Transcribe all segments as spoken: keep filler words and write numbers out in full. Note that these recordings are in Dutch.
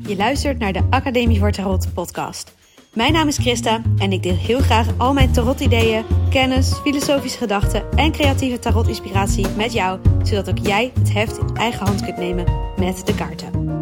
Je luistert naar de Academie voor Tarot podcast. Mijn naam is Christa en ik deel heel graag al mijn tarot-ideeën, kennis, filosofische gedachten en creatieve tarot-inspiratie met jou, zodat ook jij het heft in eigen hand kunt nemen met de kaarten.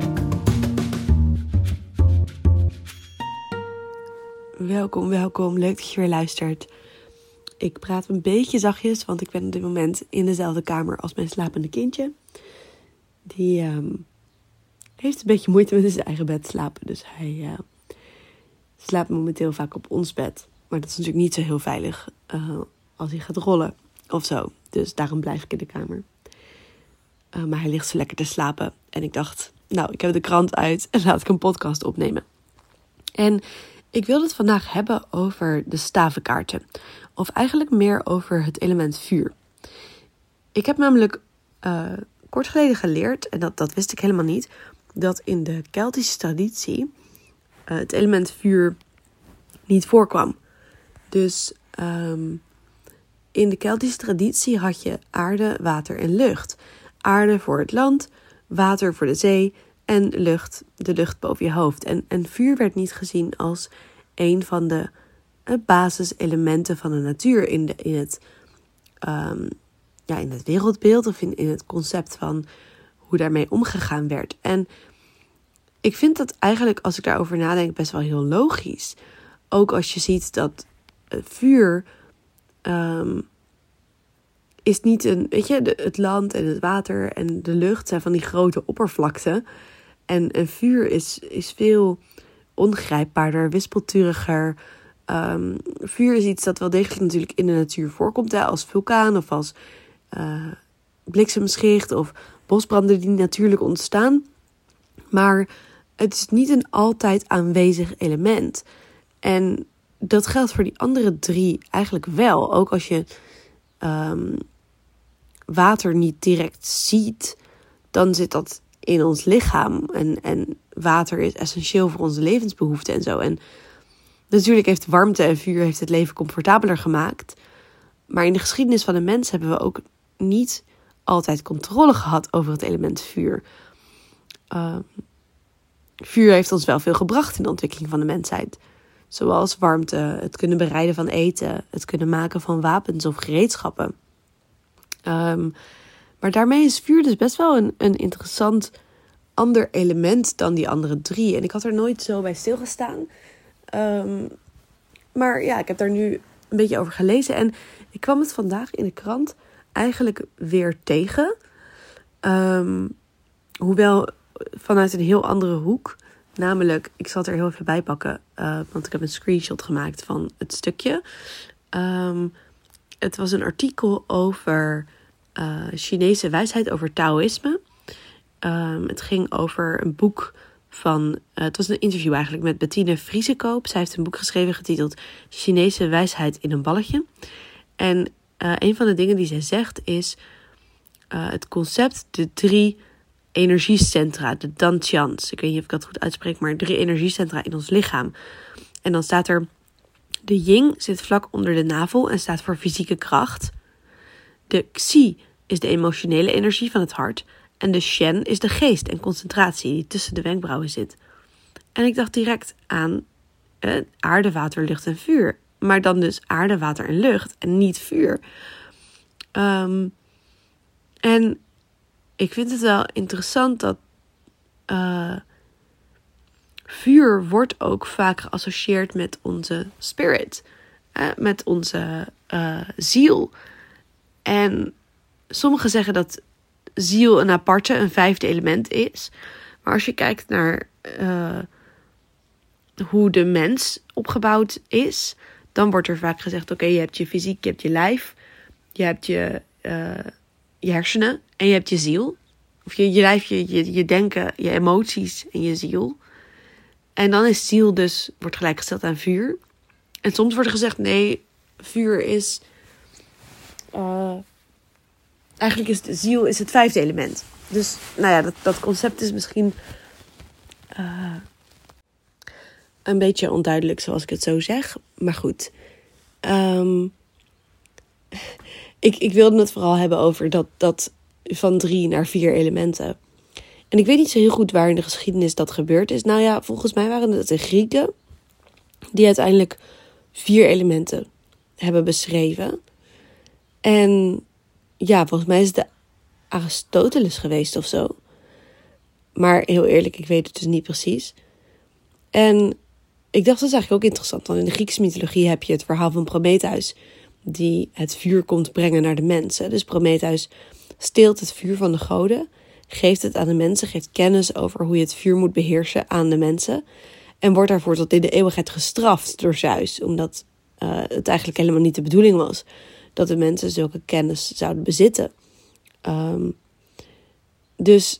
Welkom, welkom. Leuk dat je weer luistert. Ik praat een beetje zachtjes, want ik ben op dit moment in dezelfde kamer als mijn slapende kindje. Die um, heeft een beetje moeite met in zijn eigen bed slapen. Dus hij uh, slaapt momenteel vaak op ons bed. Maar dat is natuurlijk niet zo heel veilig uh, als hij gaat rollen of zo. Dus daarom blijf ik in de kamer. Uh, maar hij ligt zo lekker te slapen. En ik dacht, nou, ik heb de krant uit en laat ik een podcast opnemen. En ik wilde het vandaag hebben over de stavenkaarten. Of eigenlijk meer over het element vuur. Ik heb namelijk uh, kort geleden geleerd, en dat, dat wist ik helemaal niet, dat in de Keltische traditie uh, het element vuur niet voorkwam. Dus um, in de Keltische traditie had je aarde, water en lucht. Aarde voor het land, water voor de zee en lucht, de lucht boven je hoofd. En, en vuur werd niet gezien als een van de uh, basiselementen van de natuur in, de, in, het, um, ja, in het wereldbeeld of in, in het concept van hoe daarmee omgegaan werd. En ik vind dat eigenlijk, als ik daarover nadenk, best wel heel logisch. Ook als je ziet dat uh, vuur um, is niet een, weet je, de, het land en het water en de lucht zijn van die grote oppervlakte. En een vuur is, is veel ongrijpbaarder, wispelturiger. Um, vuur is iets dat wel degelijk natuurlijk in de natuur voorkomt, hè, als vulkaan of als uh, bliksemschicht of bosbranden die natuurlijk ontstaan. Maar het is niet een altijd aanwezig element. En dat geldt voor die andere drie eigenlijk wel. Ook als je um, water niet direct ziet, dan zit dat in ons lichaam. En, en water is essentieel voor onze levensbehoeften en zo. En natuurlijk heeft warmte en vuur heeft het leven comfortabeler gemaakt. Maar in de geschiedenis van de mens hebben we ook niet altijd controle gehad over het element vuur. Uh, vuur heeft ons wel veel gebracht in de ontwikkeling van de mensheid. Zoals warmte, het kunnen bereiden van eten, het kunnen maken van wapens of gereedschappen. Um, maar daarmee is vuur dus best wel een, een interessant ander element dan die andere drie. En ik had er nooit zo bij stilgestaan. Um, maar ja, ik heb daar nu een beetje over gelezen. En ik kwam het vandaag in de krant eigenlijk weer tegen. Um, hoewel vanuit een heel andere hoek. Namelijk, ik zal het er heel even bij pakken. Uh, want ik heb een screenshot gemaakt van het stukje. Um, het was een artikel over uh, Chinese wijsheid, over Taoïsme. Um, het ging over een boek van, uh, het was een interview eigenlijk met Bettine Vriesekoop. Zij heeft een boek geschreven getiteld Chinese wijsheid in een balletje. En uh, een van de dingen die zij zegt is uh, het concept de drie energiecentra, de dantians. Ik weet niet of ik dat goed uitspreek, maar drie energiecentra in ons lichaam. En dan staat er, de yin zit vlak onder de navel en staat voor fysieke kracht. De xi is de emotionele energie van het hart. En de shen is de geest en concentratie die tussen de wenkbrauwen zit. En ik dacht direct aan eh, aarde, water, lucht en vuur. Maar dan dus aarde, water en lucht en niet vuur. Um, en ik vind het wel interessant dat uh, vuur wordt ook vaak geassocieerd met onze spirit. Uh, met onze uh, ziel. En sommigen zeggen dat ziel een aparte, een vijfde element is. Maar als je kijkt naar uh, hoe de mens opgebouwd is, dan wordt er vaak gezegd, oké, okay, je hebt je fysiek, je hebt je lijf, je hebt je, uh, je hersenen en je hebt je ziel. Of je, je lijf, je, je, je denken, je emoties en je ziel. En dan is ziel dus, wordt gelijkgesteld aan vuur. En soms wordt er gezegd, nee, vuur is Uh, Eigenlijk is de ziel is het vijfde element. Dus nou ja, dat, dat concept is misschien uh, een beetje onduidelijk zoals ik het zo zeg. Maar goed. Um, ik, ik wilde het vooral hebben over dat, dat van drie naar vier elementen. En ik weet niet zo heel goed waar in de geschiedenis dat gebeurd is. Nou ja, volgens mij waren het de Grieken die uiteindelijk vier elementen hebben beschreven. En ja, volgens mij is het de Aristoteles geweest of zo. Maar heel eerlijk, ik weet het dus niet precies. En ik dacht, dat is eigenlijk ook interessant. Want in de Griekse mythologie heb je het verhaal van Prometheus, die het vuur komt brengen naar de mensen. Dus Prometheus steelt het vuur van de goden, geeft het aan de mensen, geeft kennis over hoe je het vuur moet beheersen aan de mensen. En wordt daarvoor tot in de eeuwigheid gestraft door Zeus, omdat uh, het eigenlijk helemaal niet de bedoeling was dat de mensen zulke kennis zouden bezitten. Um, dus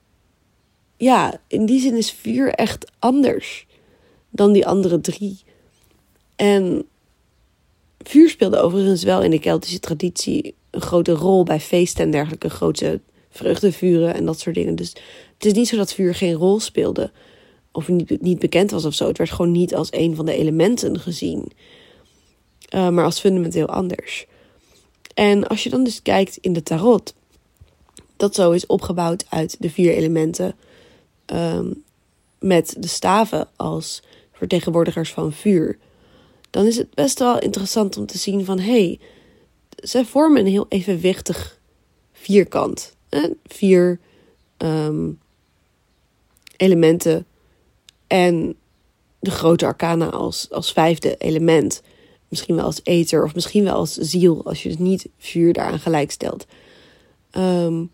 ja, in die zin is vuur echt anders dan die andere drie. En vuur speelde overigens wel in de Keltische traditie een grote rol bij feesten en dergelijke, grote vreugdevuren en dat soort dingen. Dus het is niet zo dat vuur geen rol speelde of niet, niet bekend was of zo. Het werd gewoon niet als een van de elementen gezien, uh, maar als fundamenteel anders. En als je dan dus kijkt in de tarot, dat zo is opgebouwd uit de vier elementen, um, met de staven als vertegenwoordigers van vuur, dan is het best wel interessant om te zien van, hé, hey, zij vormen een heel evenwichtig vierkant. Hè? Vier um, elementen en de grote arcana als, als vijfde element. Misschien wel als ether of misschien wel als ziel, als je dus niet vuur daaraan gelijk stelt. Um,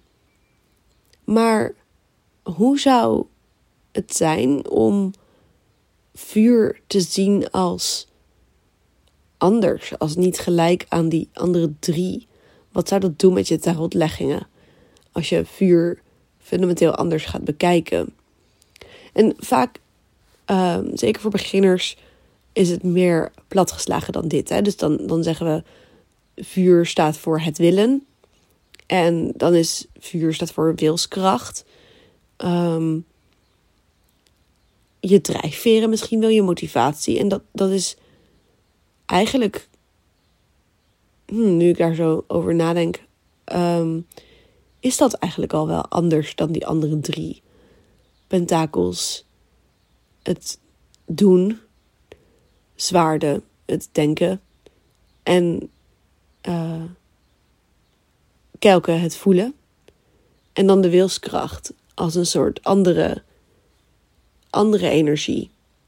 maar hoe zou het zijn om vuur te zien als anders, als niet gelijk aan die andere drie? Wat zou dat doen met je tarotleggingen als je vuur fundamenteel anders gaat bekijken? En vaak, uh, zeker voor beginners, is het meer platgeslagen dan dit. Hè? Dus dan, dan zeggen we, vuur staat voor het willen. En dan is vuur staat voor wilskracht. Um, je drijfveren misschien wel, je motivatie. En dat, dat is eigenlijk, hmm, nu ik daar zo over nadenk, um, is dat eigenlijk al wel anders dan die andere drie. Pentakels, het doen, zwaarden, het denken en uh, kelken, het voelen. En dan de wilskracht als een soort andere, andere energie.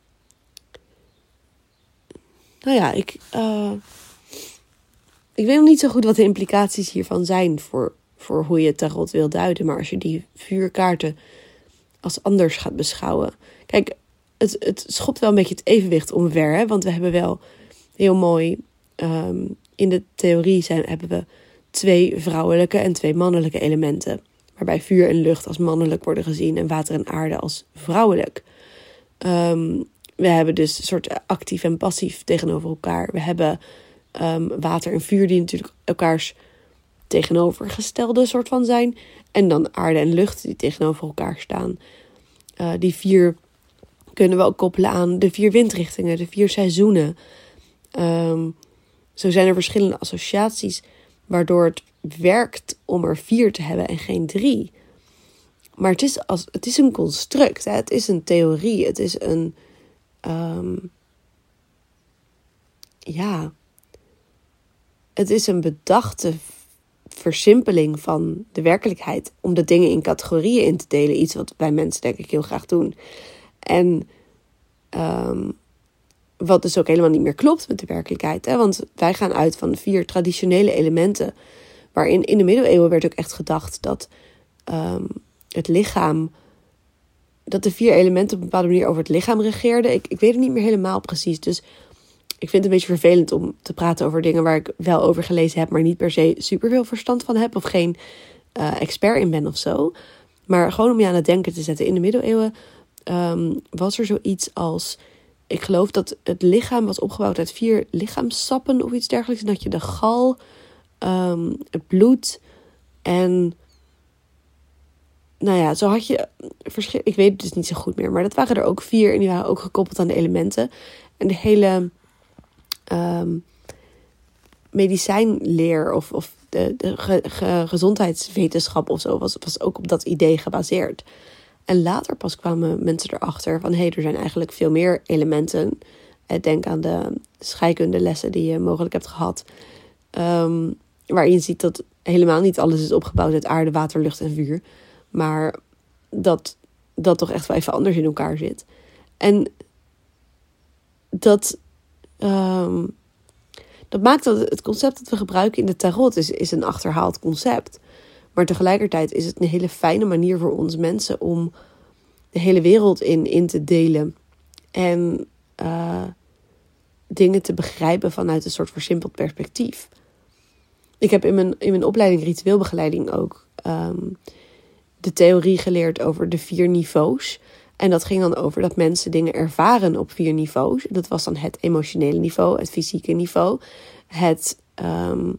Nou ja, ik, uh, ik weet nog niet zo goed wat de implicaties hiervan zijn voor, voor hoe je tarot wil duiden. Maar als je die vuurkaarten als anders gaat beschouwen. Kijk, het, het schopt wel een beetje het evenwicht omver. Hè? Want we hebben wel heel mooi, um, in de theorie zijn, hebben we twee vrouwelijke en twee mannelijke elementen. Waarbij vuur en lucht als mannelijk worden gezien en water en aarde als vrouwelijk. Um, we hebben dus een soort actief en passief tegenover elkaar. We hebben um, water en vuur die natuurlijk elkaars tegenovergestelde soort van zijn. En dan aarde en lucht die tegenover elkaar staan. Uh, die vier kunnen we ook koppelen aan de vier windrichtingen, de vier seizoenen. Um, zo zijn er verschillende associaties waardoor het werkt om er vier te hebben en geen drie. Maar het is, als, het is een construct, hè? Het is een theorie, het is een um, ja, het is een bedachte versimpeling van de werkelijkheid om de dingen in categorieën in te delen. Iets wat wij mensen denk ik heel graag doen. En um, wat dus ook helemaal niet meer klopt met de werkelijkheid. Hè? Want wij gaan uit van vier traditionele elementen. Waarin in de middeleeuwen werd ook echt gedacht dat um, het lichaam, dat de vier elementen op een bepaalde manier over het lichaam regeerden. Ik, ik weet het niet meer helemaal precies. Dus ik vind het een beetje vervelend om te praten over dingen waar ik wel over gelezen heb, maar niet per se superveel verstand van heb of geen uh, expert in ben of zo. Maar gewoon om je aan het denken te zetten. In de middeleeuwen um, was er zoiets als, ik geloof dat het lichaam was opgebouwd uit vier lichaamssappen of iets dergelijks. En dat je de gal, um, het bloed en nou ja, zo had je verschil. Ik weet het dus niet zo goed meer, maar dat waren er ook vier en die waren ook gekoppeld aan de elementen. En de hele um, medicijnleer of, of de, de ge, ge, gezondheidswetenschap of zo was, was ook op dat idee gebaseerd. En later pas kwamen mensen erachter van, hé, hey, er zijn eigenlijk veel meer elementen. Denk aan de scheikundelessen die je mogelijk hebt gehad. Um, waarin je ziet dat helemaal niet alles is opgebouwd uit aarde, water, lucht en vuur. Maar dat dat toch echt wel even anders in elkaar zit. En dat, um, dat maakt dat het concept dat we gebruiken in de tarot is, is een achterhaald concept. Maar tegelijkertijd is het een hele fijne manier voor ons mensen om de hele wereld in, in te delen. En uh, dingen te begrijpen vanuit een soort versimpeld perspectief. Ik heb in mijn, in mijn opleiding ritueelbegeleiding ook um, de theorie geleerd over de vier niveaus. En dat ging dan over dat mensen dingen ervaren op vier niveaus. Dat was dan het emotionele niveau, het fysieke niveau, het um,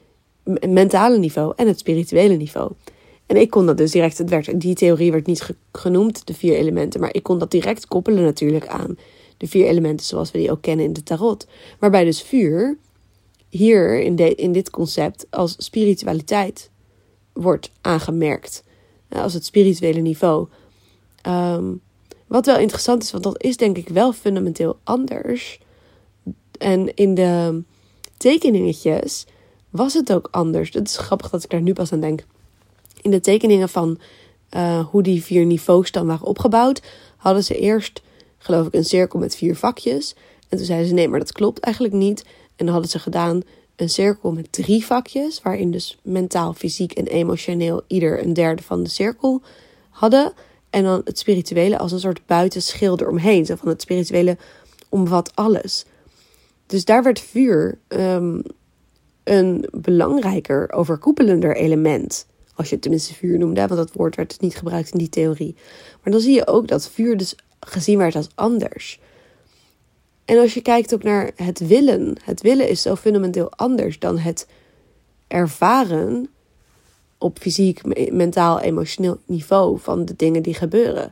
mentale niveau en het spirituele niveau. En ik kon dat dus direct, het werd, die theorie werd niet ge- genoemd, de vier elementen, maar ik kon dat direct koppelen natuurlijk aan de vier elementen zoals we die ook kennen in de tarot. Waarbij dus vuur hier in, de, in dit concept als spiritualiteit wordt aangemerkt. Als het spirituele niveau. Um, wat wel interessant is, want dat is denk ik wel fundamenteel anders. En in de tekeningetjes was het ook anders. Het is grappig dat ik daar nu pas aan denk. In de tekeningen van uh, hoe die vier niveaus dan waren opgebouwd, hadden ze eerst, geloof ik, een cirkel met vier vakjes. En toen zeiden ze, nee, maar dat klopt eigenlijk niet. En dan hadden ze gedaan een cirkel met drie vakjes, waarin dus mentaal, fysiek en emotioneel ieder een derde van de cirkel hadden. En dan het spirituele als een soort buitenschil eromheen. Zo van het spirituele omvat alles. Dus daar werd vuur um, een belangrijker, overkoepelender element. Als je het tenminste vuur noemde, want dat woord werd niet gebruikt in die theorie. Maar dan zie je ook dat vuur dus gezien werd als anders. En als je kijkt ook naar het willen. Het willen is zo fundamenteel anders dan het ervaren op fysiek, mentaal, emotioneel niveau van de dingen die gebeuren.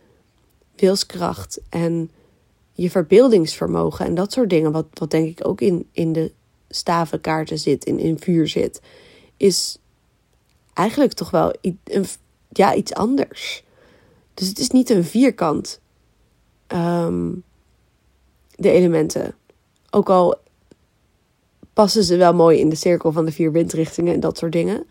Wilskracht en je verbeeldingsvermogen en dat soort dingen, wat, wat denk ik ook in, in de stavenkaarten zit, in, in vuur zit, is eigenlijk toch wel iets, een, ja, iets anders. Dus het is niet een vierkant, um, de elementen. Ook al passen ze wel mooi in de cirkel van de vier windrichtingen en dat soort dingen.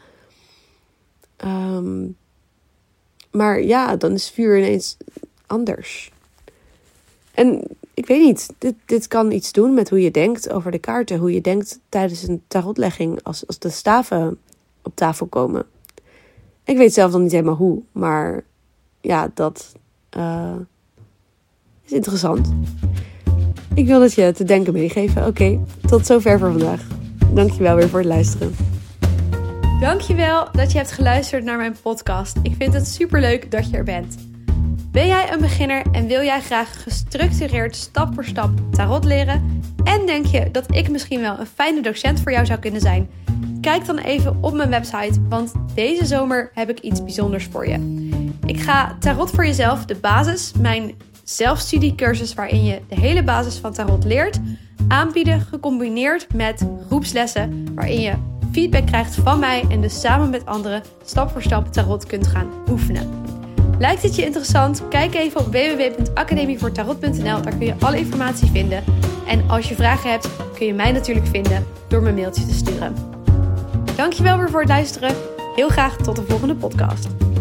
Um, maar ja, dan is vuur ineens anders. En ik weet niet, dit, dit kan iets doen met hoe je denkt over de kaarten. Hoe je denkt tijdens een tarotlegging als, als de staven op tafel komen. Ik weet zelf nog niet helemaal hoe, maar ja, dat uh, is interessant. Ik wil het je te denken meegeven. Oké, okay, tot zover voor vandaag. Dankjewel weer voor het luisteren. Dankjewel dat je hebt geluisterd naar mijn podcast. Ik vind het superleuk dat je er bent. Ben jij een beginner en wil jij graag gestructureerd stap voor stap tarot leren? En denk je dat ik misschien wel een fijne docent voor jou zou kunnen zijn? Kijk dan even op mijn website, want deze zomer heb ik iets bijzonders voor je. Ik ga Tarot voor Jezelf, de basis, mijn zelfstudiecursus waarin je de hele basis van tarot leert, aanbieden gecombineerd met groepslessen waarin je feedback krijgt van mij en dus samen met anderen stap voor stap tarot kunt gaan oefenen. Lijkt het je interessant? Kijk even op w w w punt academie voor tarot punt n l. Daar kun je alle informatie vinden. En als je vragen hebt, kun je mij natuurlijk vinden door me een mailtje te sturen. Dankjewel weer voor het luisteren. Heel graag tot de volgende podcast.